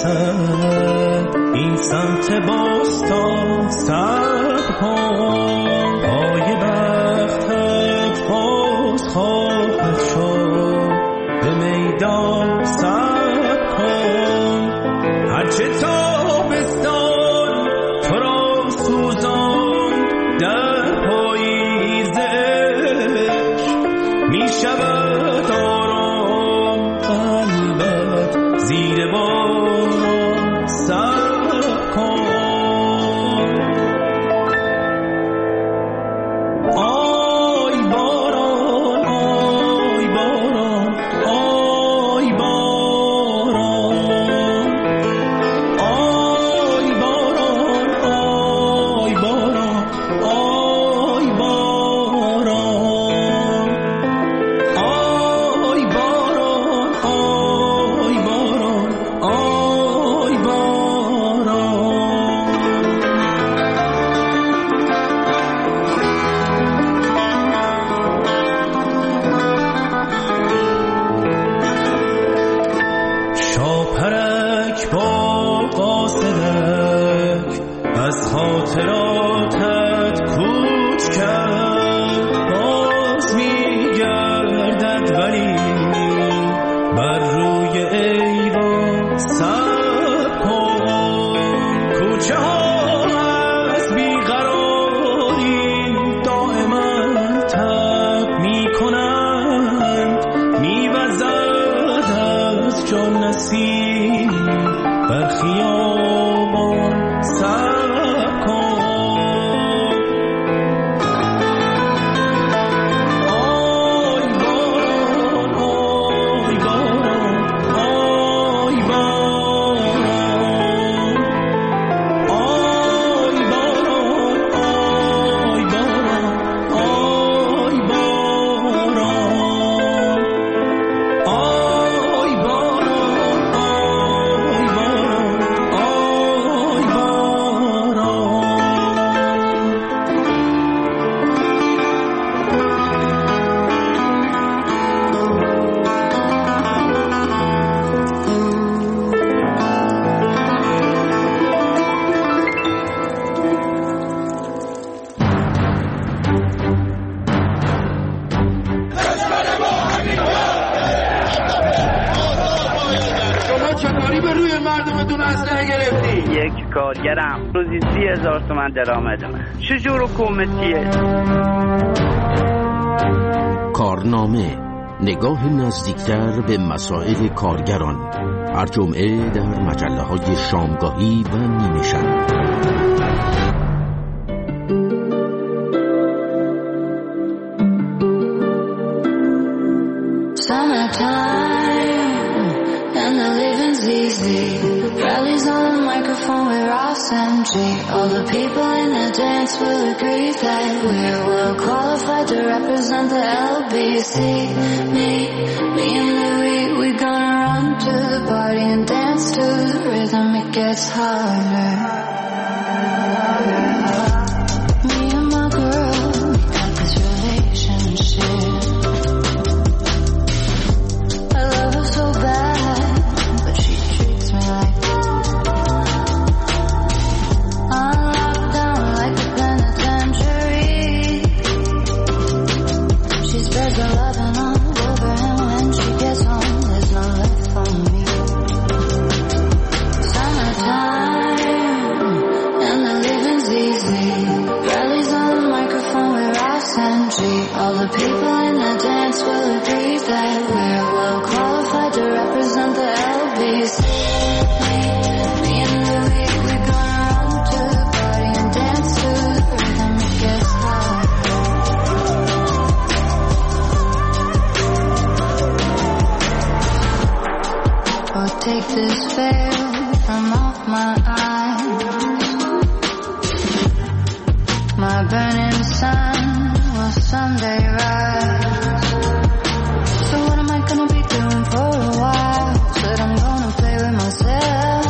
برسد این سمت باستان سر کن پای بختت باز خواهد شد به میدان سر کن هرچه تابستان تو را سوزان در پاییزش می شود آرام قلبت زیر باران سر کن آی باران آی باران آی باران آی باران آی باران آی باران آی باران آی باران آی باران شاپرک با قاصدک از خاطراتت کوچ کرد باز میگردد ولی بر روی ایوان سر کن کوچه ها از بیقراری دائما تب میکنند میوزد از جان نسیم بر خیابان سر کن آی باران آی باران آی باران آی باران آی باران آی باران آی باران آی باران آی شما چطوری به روی مردمتون اسلحه گرفتی؟ یک کارگرم روزی 30,000 تومان درآمدمه چجور حکومتیه؟ کارنامه نگاه نزدیکتر به مسائل کارگران هر جمعه در مجله‌های شامگاهی و نیمه شب. Summertime and the living's easy. Rallies on the microphone with Ross MG. All the people in the dance will agree that we're well qualified to represent the LBC. Me and Louis, we gonna run to the party and dance to the rhythm. It gets harder. Me and my girl, we got this relationship. I love her so bad, but she treats me like I'm locked down like a penitentiary. She spreads her loving all over, and when she gets home, there's no left for me. Summertime and the living's easy. Rallies on the microphone with Ross and G. All the people in the dance will agree that we're well qualified to represent the LBC. Me and Louis, we gonna run to the party and dance to the rhythm. It gets hard. Oh, take this veil from off my eyes. My burning sun will someday rise. So what am I gonna be doing for a while? Said I'm gonna play with myself.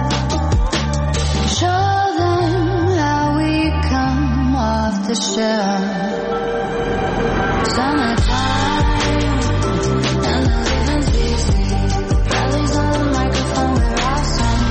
Show them how we come off the shelf. Summertime and the living's easy. Rallies on the microphone with Ross and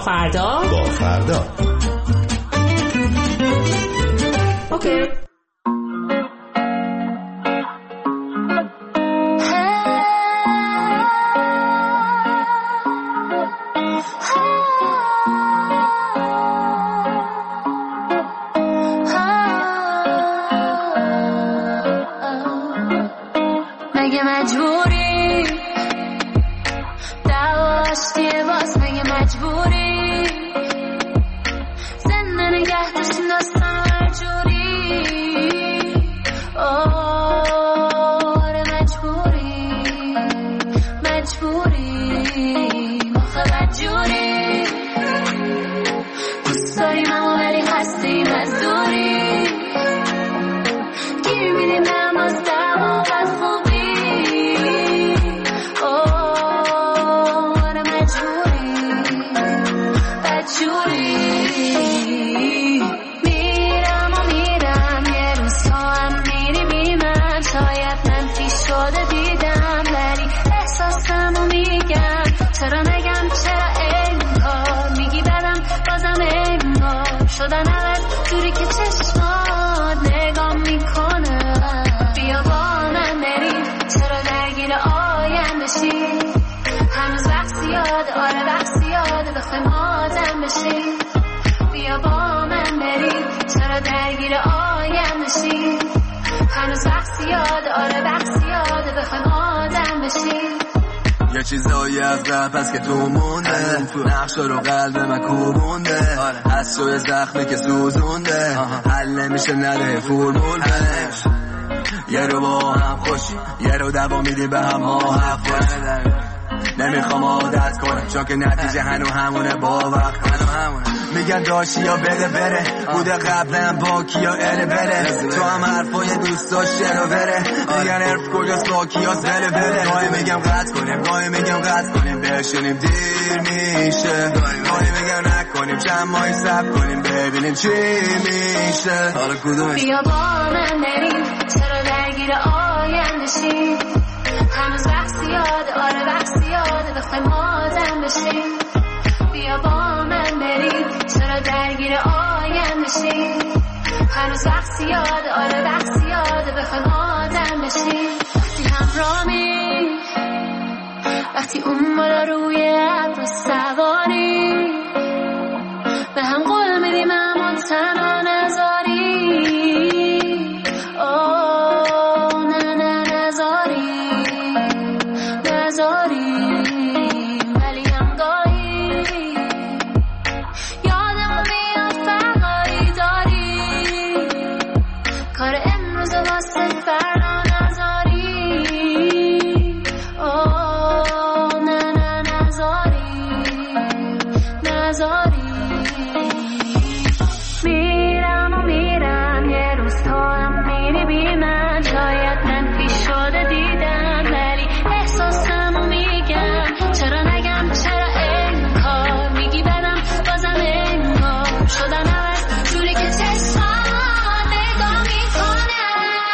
فردا اوکی. مگه مجبوری دعواشتیه باز؟ مگه مجبوری زنده نگه داشتیم داستان هر جوری؟ آره مجبوری مخه بدجوری دوست داریم اما ولی هستیم از دوری گیر میدیم هم از دعوا و خوبی. آره بدجوری میرم یه روز تو هم میری بی من. شاید منفی شده دیدم ولی احساسمو میگم. چرا نگم چرا انگار میگی بدم بازم انگار شدن عوض جوری که چشمات نگام میکنه. بیا با من بریم چرا درگیر آینده شی؟ هنوز وقت زیاده آره وقت زیاده بخوایم آدم بشیم. بیا با من بریم چرا درگیر آینده شی؟ هنوز وقت زیاده آره وقت زیاده بخوایم آدم بشیم. یه چیزایی از رپ هست که تو مونده، نقشا رو قلب من کوبونده، از شوی زخمی که سوزونده، حل نمیشه نده فرمول بنش. یه رو با هم خوشی یه رو دوا میدی به هم حق باشه. نمیخوام عادت کنم چون که نتیجه هنو همونه باور کنم. میگن داشتی یا بده بره بوده قبلا با کیا اره بره. تو هم حرفای دوست داشته رو بره. میگن حرف کجاست با کیاست بله بره. گاهی میگم قطع کنیم گاهی میگم قطع کنیم بشونیم دیر میشه. گاهی میگم نکنیم چند ماهی صبر کنیم ببینیم چی میشه. حالا کدومش؟ بیا با من بریم چرا درگیر آینده شیم؟ هنوز وقت زیاده آره وقت زیاده بخوایم آدم بشیم. بیا با من بریم چرا درگیر آینده شیم؟ هنوز وقت زیاده آره وقت زیاده بخوایم آدم بشیم. وقتی همراهی وقتی اون بالا روی ابر سواری به هم قول میدیم اما تنها نذاری. ولی هم گاهی یادمون میاد فرقایی داری. کار امروز واسه فردا نذاری. نذاری. میرم یه روز تو هم میری بی من. شاید منفی شده دیدم ولی احساسمو میگم. چرا نگم چرا انگار میگی بدم بازم انگار شدن عوض جوری که چشمات نگاه میکنه.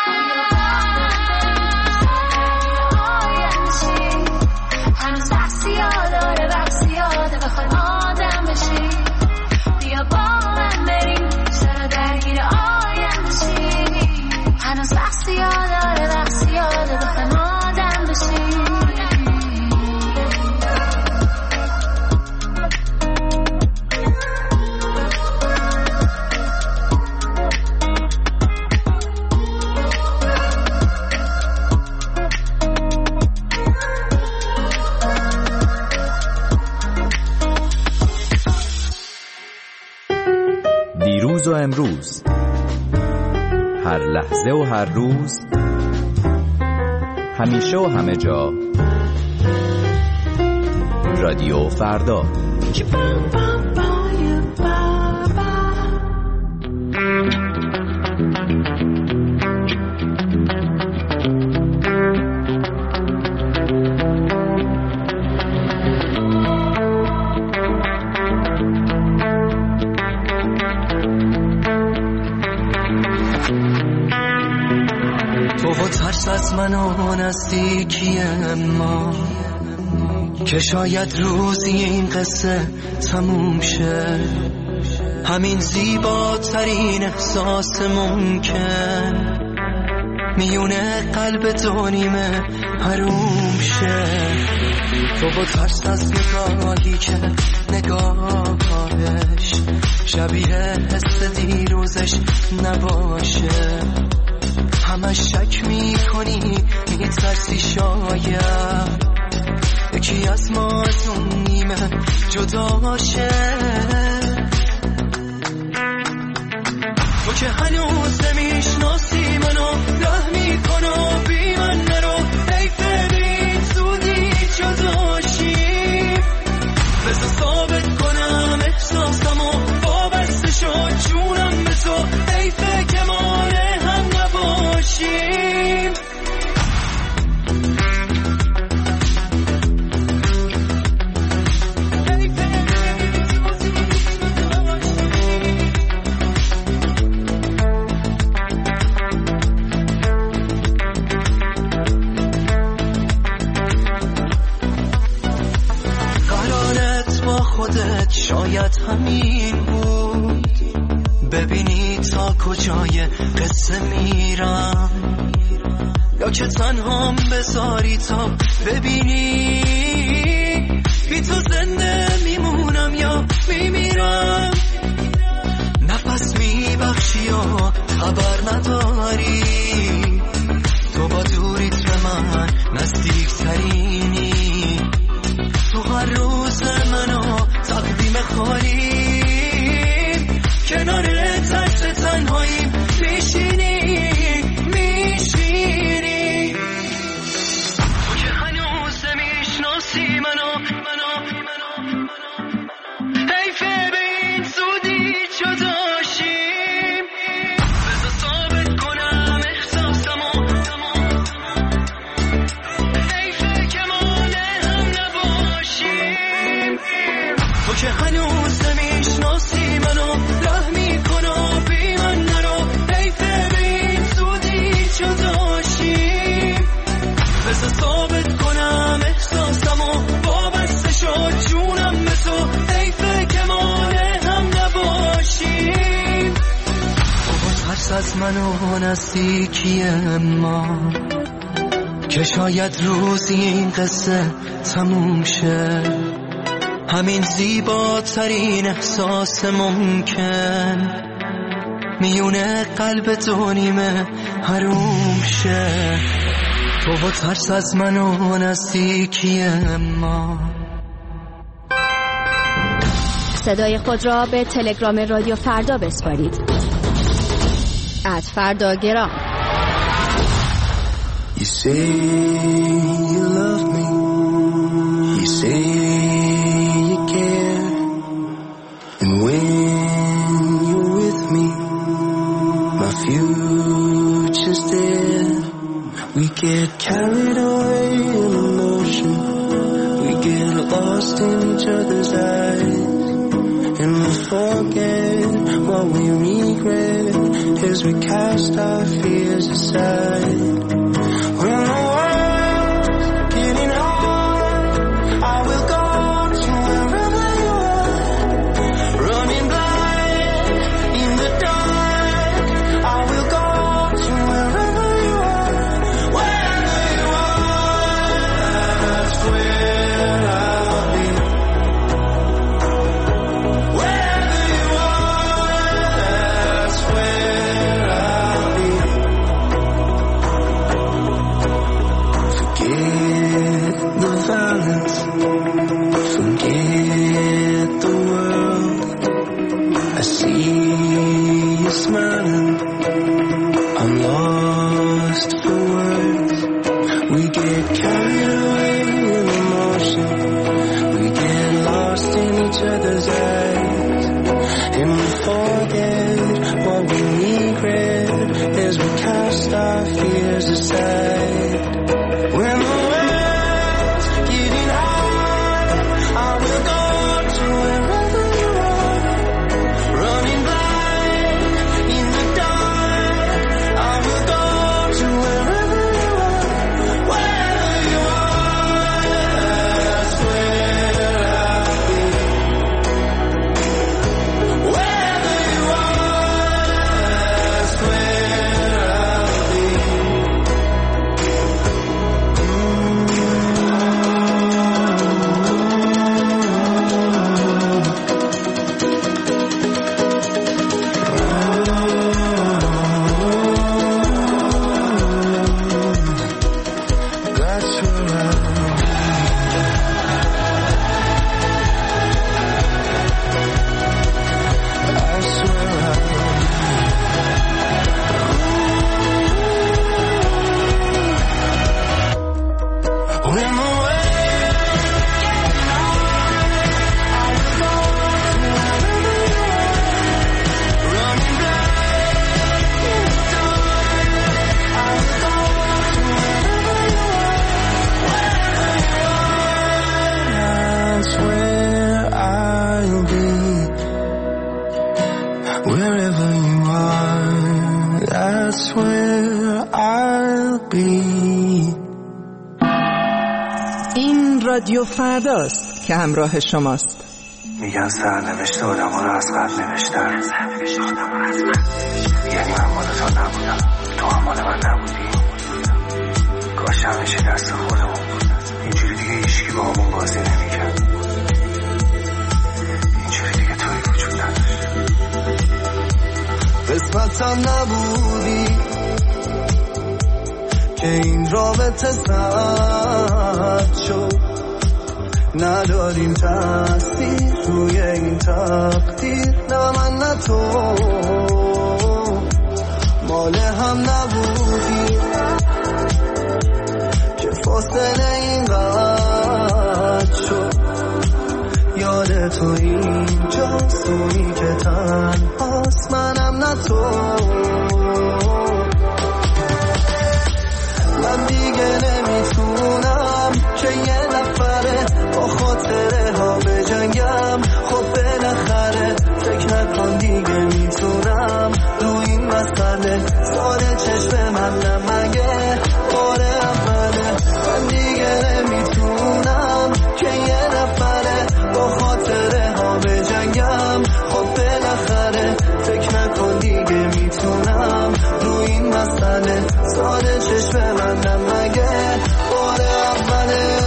آینده شی هنوز وقت زیاده آره وقت زیاده بخوایم آدم بشی. بیا با من بریم چرا درگیر آینده شی؟ هنوز وقت زیاده آره وقت زیاده بخوایم آدم بشی. دیروز و امروز، هر لحظه و هر روز، همیشه و همه جا، رادیو فردا. تو و ترس از من و نزدیکی ما که شاید روزی این قصه تموم شه، همین زیباترین احساس ممکن میونه قلب دو نیمه حروم شه. تو با ترس از نگاهی که نگاهش شبیه حس دیروزش نباشه، همش شک میکنی میترسی شاید یکی از ما از اون نیمه جدا شه. تو که هنوز نمیشناسی منو، ره میکنو بی من نرو، حیفه بین زودی جداشیم. بذار ثابت کنم احساسمو، وابسته شد جونم به تو، حیفه که مانع هم نباشیم. شاید همین بود، ببینی تا کجای قصه میرم، یا که تنهام بذاری تا ببینی بی تو زنده میمونم یا میمیرم. نفس میبخشی یا خبر نداری، تو با دوریت به من نزدیکترینی، تو هر روز منو تقدیم خالیم، کنار ترس تنهاییم میشینی. تو که هنوز نمیشناسی منو، حیفه به این زودی جداشیم. بذار ثابت کنم احساسمو، حیفه که مانع هم نباشیم. تو که هنوز نمیشناسی منو، ره میکنو بی من نرو، حیفه به این زودی جداشیم. بذار ثابت کنم احساسمو، وابسته شد جونم به تو، حیفه که مانع هم نباشیم. بابا ترس از منو نزدیکی ما، که شاید روزی این قصه تموم شه، همین زیباترین احساس ممکن میونه قلب دو نیمه حروم شه. تو با ترس از منو نزدیکی ما. صدای خود را به تلگرام رادیو فردا بسپارید. @فرداگرام. You say you love me, you say you care, and when you're with me, my future's there. We get carried away in emotion, we get lost in each other's eyes, and we forget what we regret as we cast our fears aside. When the world's getting hard, I will go to wherever you are. Running blind in the dark, I will go to wherever you are. Wherever you are, that's where I'll be. Wherever you are, that's where I'll be. Forget the violence, forget the world. I see you smiling, I'm lost for words. We get carried away in emotion, we get lost in each other's eyes, and we forget what we regret as we cast our fears aside. When the world's getting hard, I will go to wherever you are. Running blind in the dark, I will go to wherever you are. Wherever you are, that's where where I'll be. این رادیو فرداست که همراه شماست. میگن سرنوشت آدم ها رو از قبل نوشتن. یعنی من مال تو نبودم، تو هم مال من نبودی. کاش همیشه دست خودمون بود. اینجوری دیگه هیچکی با همون بازی نمیکرد. اینجوری دیگه توی وجود نداشت. قسمتم نبودی که این رابطه زد شد. نداریم تاثیر روی این تقدیر. نه من نه تو مال هم نبودی که فاصله این قد شد. یاد تو اینجاست اونی که تنهاست. منم نه تو. من دیگه نمیتونم که یه نفره با خاطره ها بجنگم. خب بالاخره فکر نکن دیگه میتونم رو این مسئله ساده چشم من نمگه بار اوله. من دیگه نمیتونم که یه نفره با خاطره ها بجنگم. خب بالاخره فکر نکن دیگه میتونم رو این مسئله ساده چشم من نمگه بار اوله.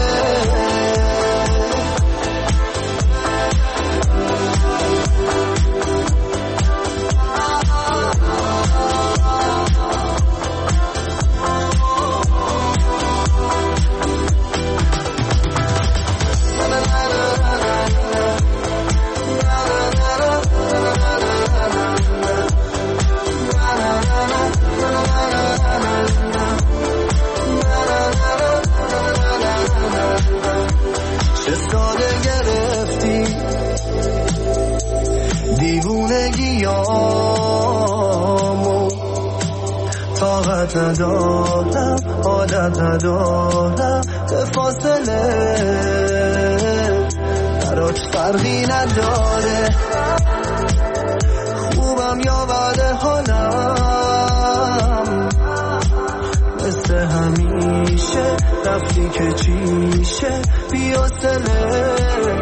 دیوونگیامو طاقت ندارم، عادت ندارم به فاصله برات فرقی نداره. خوبم یا بد حالم مثل همیشه رفتی که چیشه بی‌حوصله.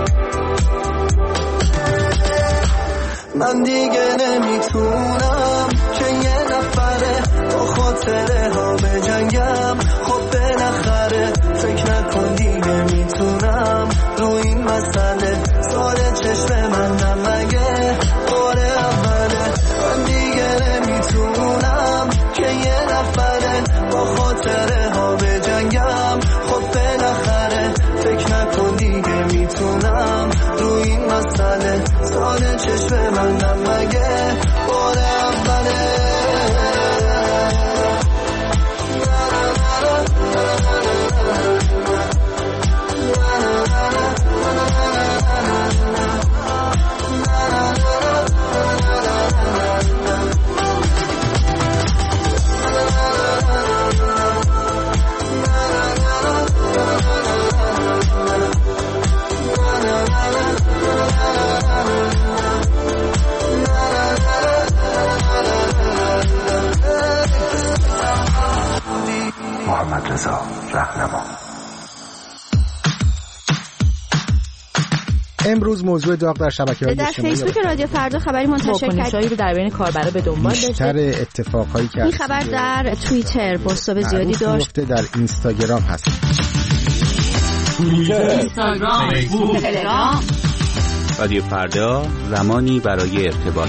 من دیگه نمیتونم که یه نفره با خاطره ها بجنگم. خب بالاخره فکر نکن دیگه میتونم رو این مسئله ساده چشم من نمگه بار اوله. من دیگه نمیتونم که یه نفره با خاطره ها بجنگم. خب بالاخره فکر نکن دیگه میتونم رو این مسئله ساده چشم من نمگه بار اوله. محمد رضا رهنما. امروز موضوع داغ در شبکه‌های اجتماعی در فیسبوک رادیو فردا خبری منتشر کرد رو در بین کاربرا به دنبال داشته. بیشتر اتفاقایی که این خبر در توییتر بازتاب زیادی داشت. در اینستاگرام هست. توییتر، اینستاگرام، فیسبوک، تلگرام. رادیو فردا زمانی برای ارتباط.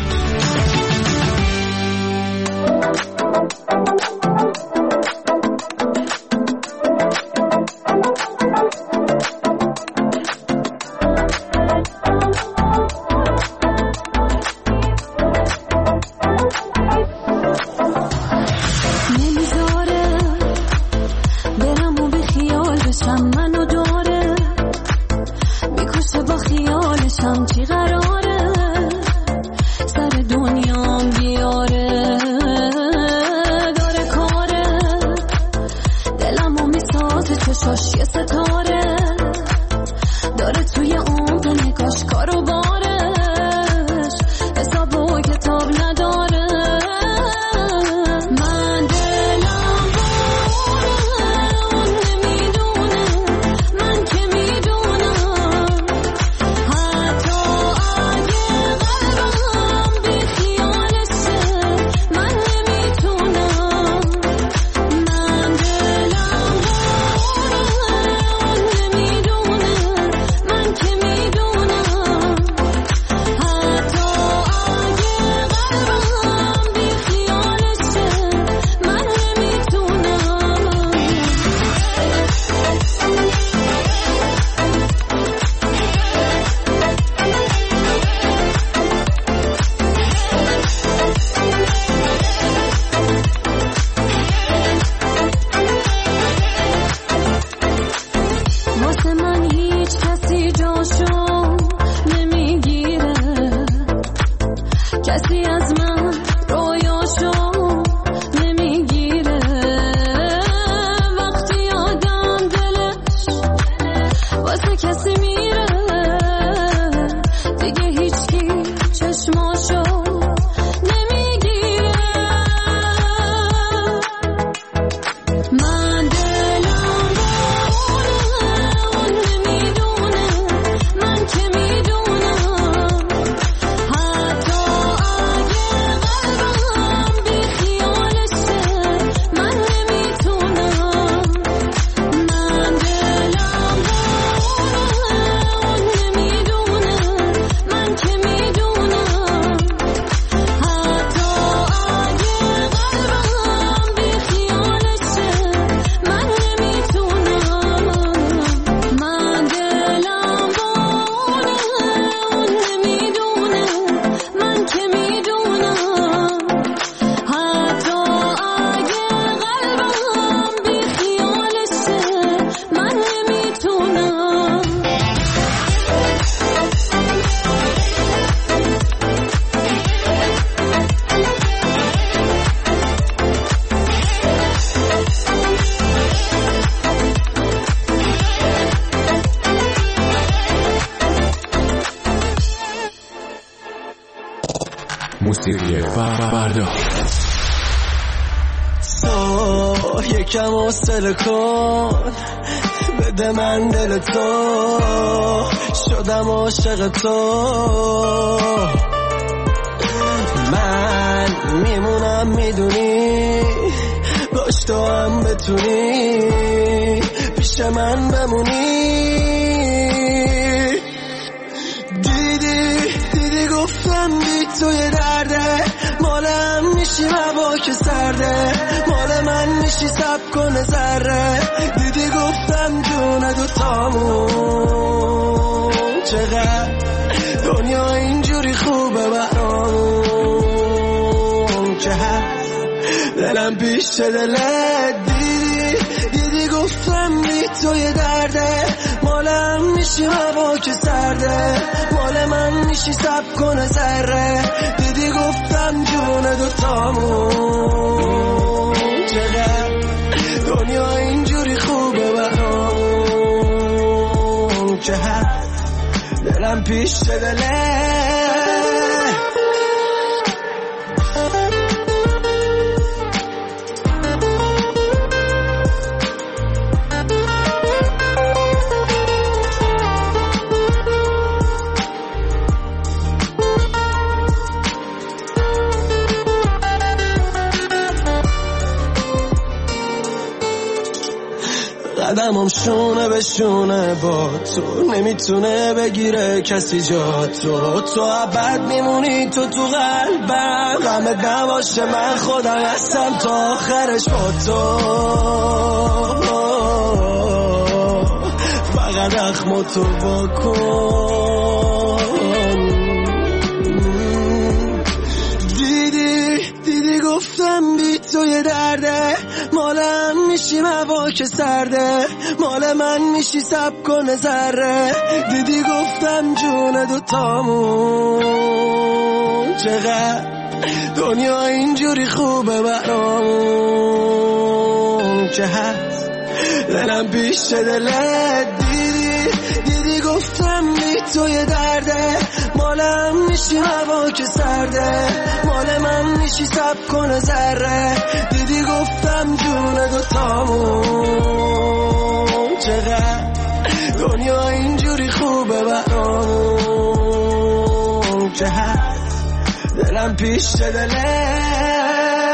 فردا. یکم حوصله کن، بده من دل تو، شدم عاشق تو. من میمونم میدونی، باش تو هم بتونی پیش من بمونی. دیدی گفتم بی توی درده، مالم میشی هوا که سرده، مال من میشی سب کنه ذره. دیدی گفتم جون دوتامون چقدر دنیا اینجوری خوبه برام، که هست دلم پیش دلت. دیدی گفتم بی توی درده، مالم میشی هوا که سرده، مال من میشی سب کنه ذره. دیدی گفتم جون دوتامون چقدر دنیا اینجوری خوبه برام، که هست دلم پیش دلت. قدمم شونه به شونه با تو، نمیتونه بگیره کسی جا تو. تو ابد میمونی تو قلبم، غمت نباشه من خودم هستم تا آخرش با تو. فقط اخمو تو بکن. دیدی گفتم بی توی درده، مالم میشی هوا که سرده، مال من میشی سب کنه ذره. دیدی گفتم جون دوتامون چقدر دنیا اینجوری خوبه برام، که هست دلم پیش دلت. دیدی گفتم بی توی درده، مالم میشی هوا که سرده، مال من میشی سب کنه ذره. دیدی گفتم جون دوتامون چقدر دنیا اینجوری خوبه برام، که هست دلم پیش دلت.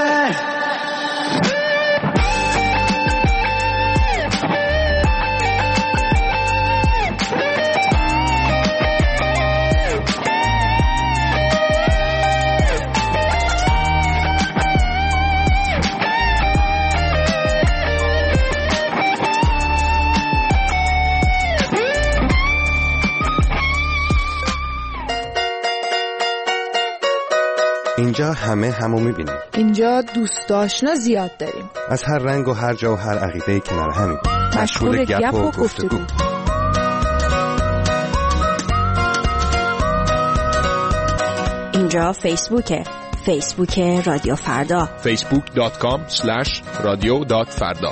اینجا همه همو میبینیم. اینجا دوست آشنا زیاد داریم، از هر رنگ و هر جا و هر عقیده‌ای کنار همیم، مشغول گپ و گفتگو. اینجا فیسبوک رادیو فردا، facebook.com/radio.farda.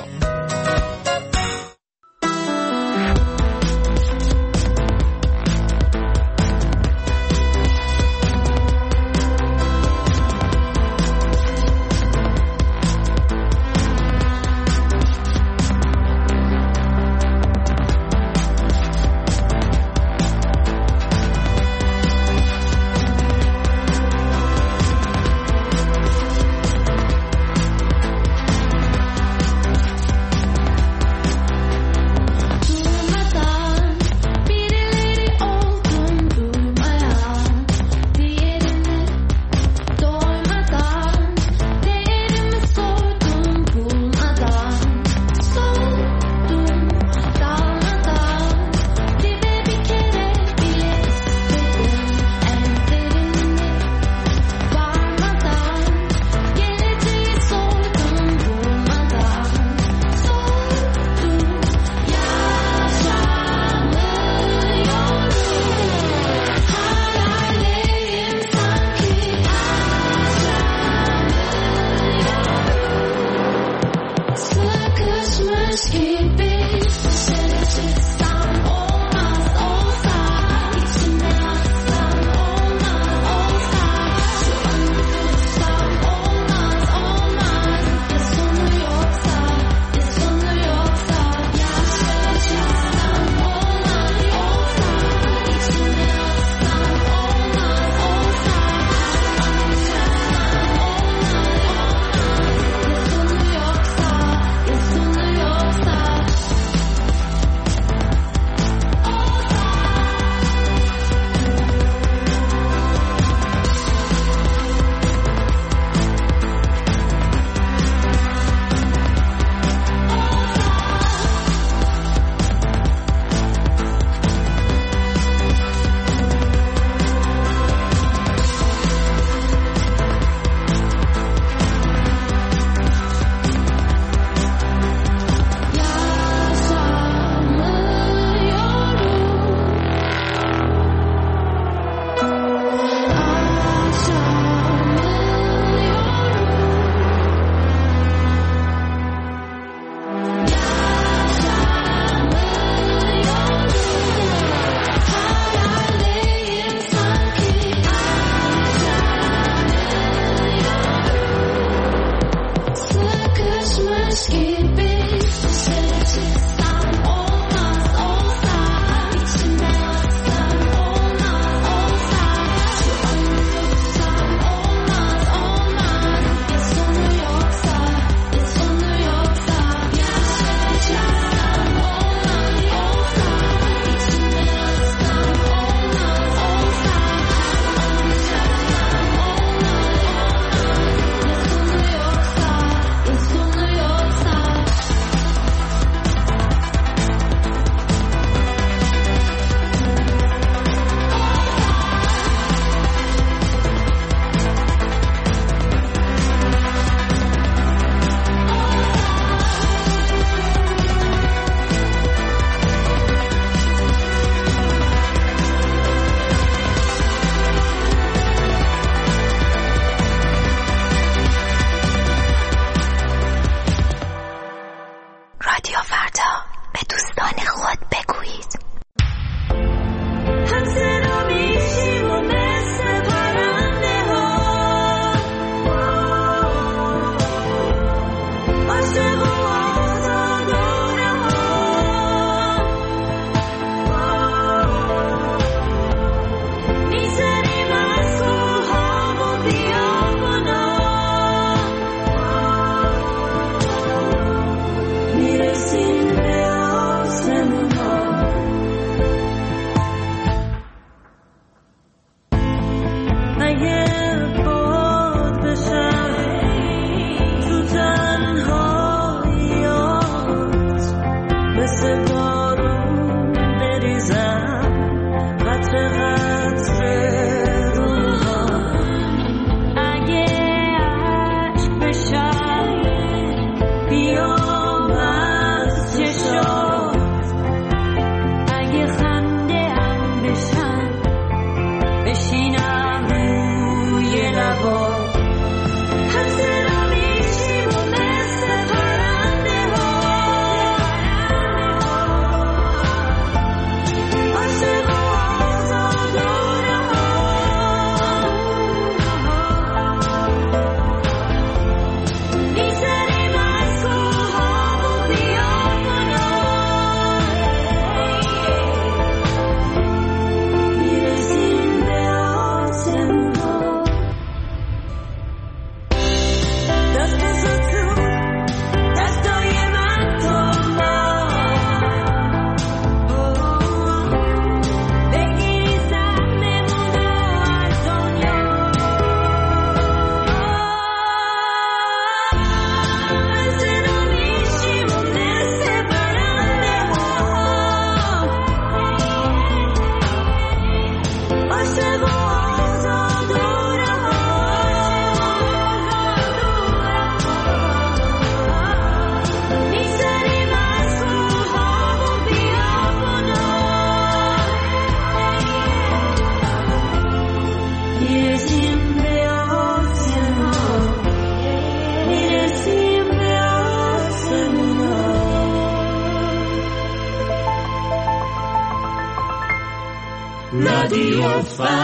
رادیو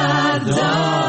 فردا.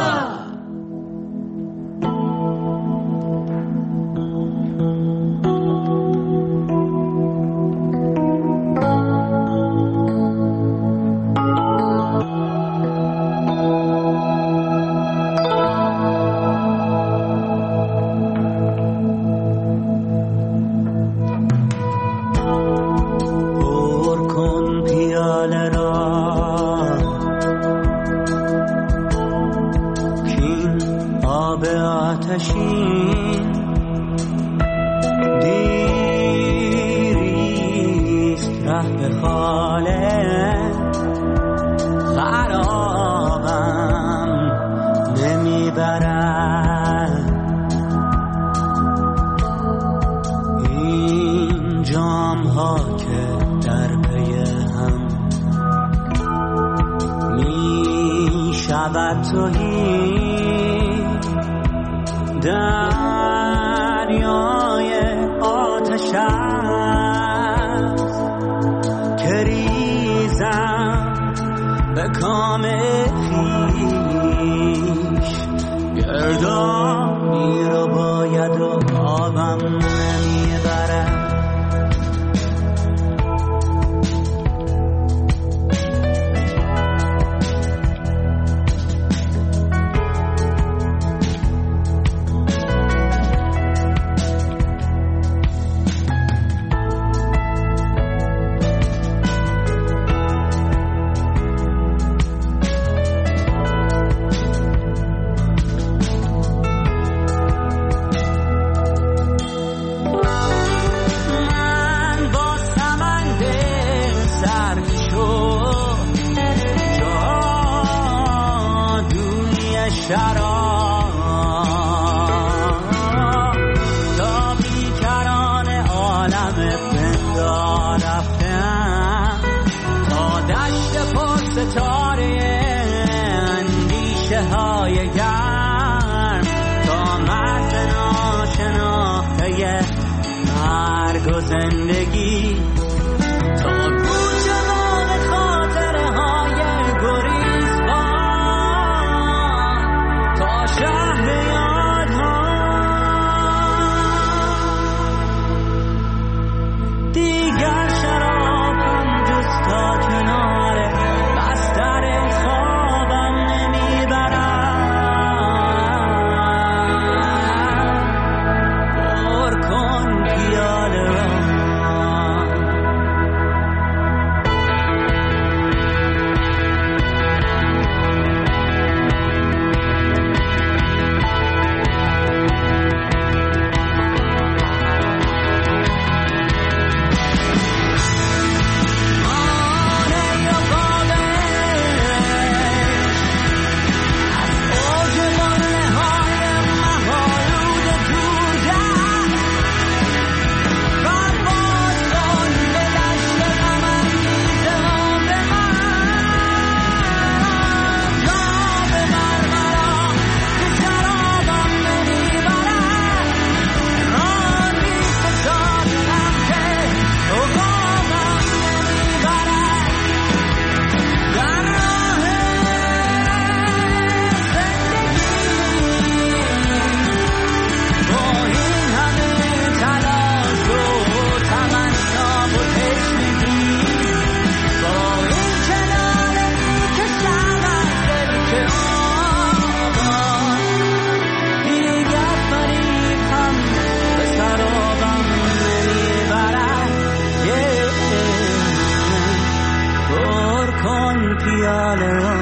گردانی رو باید و آبم نمیبره گرم تا مرز ناشناخته مرگ و زندگی، تا گوشه‌ها به خاطرهای گریزبان، تا شهر یادها. دیگر شرابم جز تا کنار بستر خوابم نمیبرم. پر کن پیاله را، پیاله را.